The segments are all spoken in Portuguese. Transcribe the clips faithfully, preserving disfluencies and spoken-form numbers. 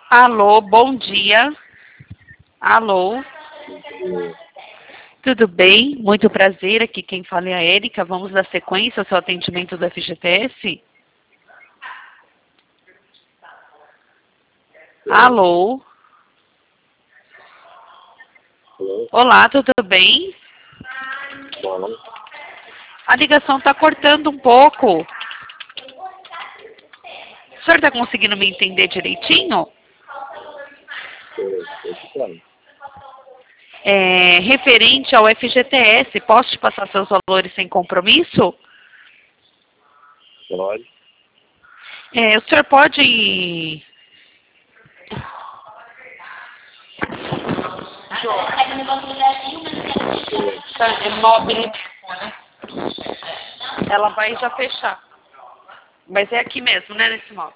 Alô, bom dia. Alô. Tudo bem? Muito prazer. Aqui quem fala é a Érica. Vamos dar sequência ao seu atendimento do F G T S? Alô. Alô? Olá, tudo bem? Bom, A ligação está cortando um pouco. O senhor está conseguindo me entender direitinho? estou escutando. É, referente ao F G T S, posso te passar seus valores sem compromisso? Pode? É, o senhor pode... Tá, é móvel. Ela vai já fechar. Mas é aqui mesmo, né, nesse móvel.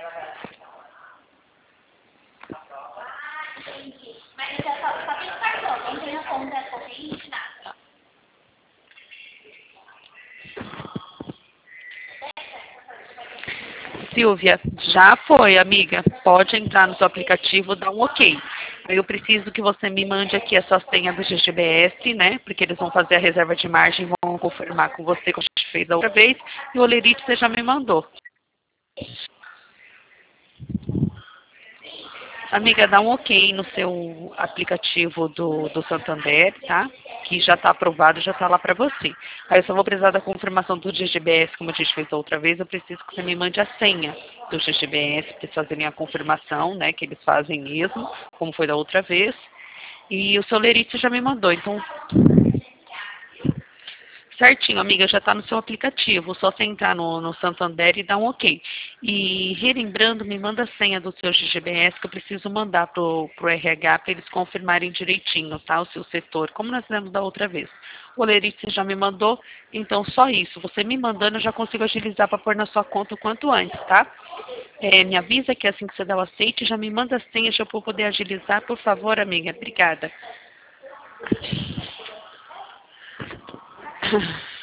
Silvia, já foi, amiga. Pode entrar no seu aplicativo, dar um ok. Eu preciso que você me mande aqui a sua senha do G G B S, né? Porque eles vão fazer a reserva de margem, vão confirmar com você que a gente fez da outra vez. E o Olerite você já me mandou. Amiga, dá um ok no seu aplicativo do, do Santander, tá? Que já está aprovado, já está lá para você. Aí eu só vou precisar da confirmação do G G B S, como a gente fez da outra vez. Eu preciso que você me mande a senha do G G B S, para eles fazerem a confirmação, né? Que eles fazem mesmo, como foi da outra vez. E o seu Lerite já me mandou, então... Certinho, amiga, já está no seu aplicativo. Só você entrar no, no Santander e dar um ok. E relembrando, me manda a senha do seu G G B S que eu preciso mandar pro, pro R H para eles confirmarem direitinho, tá? O seu setor, como nós fizemos da outra vez. O Lerite você já me mandou, então só isso. Você me mandando, eu já consigo agilizar para pôr na sua conta o quanto antes, tá? É, me avisa que assim que você der o aceite, já me manda a senha para eu poder agilizar, por favor, amiga. Obrigada.